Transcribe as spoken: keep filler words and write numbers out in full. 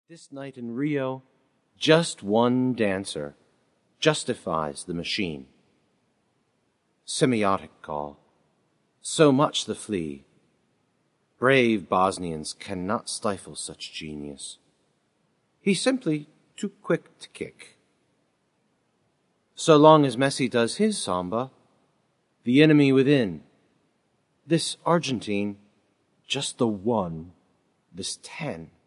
This night in Rio, just one dancer justifies the machine. Semiotic call, so much the flea. Brave Bosnians cannot stifle such genius. He's simply too quick to kick. So long as Messi does his samba, the enemy within, this Argentine, just the one, this ten.